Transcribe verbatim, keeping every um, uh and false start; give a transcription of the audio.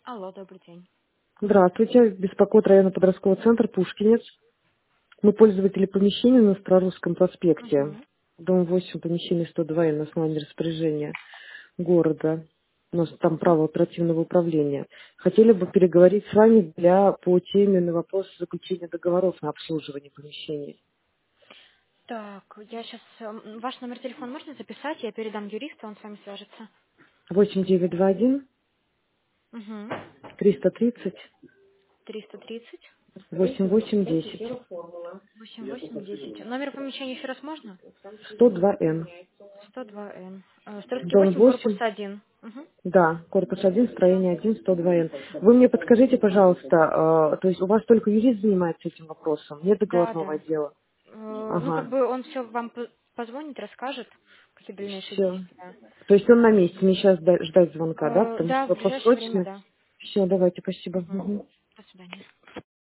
Алло, добрый день. Здравствуйте, беспокоит районный подростковый центр «Пушкинец». Мы пользователи помещения на Старорусском проспекте, Угу. дом восемь, помещение сто два на основании распоряжения города. У нас там право оперативного управления. Хотели бы переговорить с вами для, по теме на вопрос заключения договоров на обслуживание помещений. Так, я сейчас... Ваш номер телефона можно записать? Я передам юристу, он с вами свяжется. восемь девять два один Угу. триста тридцать триста тридцать восемь восемь десять восемь восемь десять. Номер помещения еще раз можно? сто два н. сто два н. Э, Стрелки Дом восемь, корпус восемь. один. Угу. Да, корпус один, строение один, сто два н. Вы мне подскажите, пожалуйста, э, то есть у вас только юрист занимается этим вопросом, нет Да, договорного да. отдела? Э, Ну, как Ага, бы он все вам по- позвонит, расскажет, какие дальнейшие все. действия. То есть он на месте, мне сейчас ждать звонка, да, Э, потому Да, что в вопрос ближайшее время, срочный. да. Все, давайте, спасибо. Угу. Мгм. До свидания.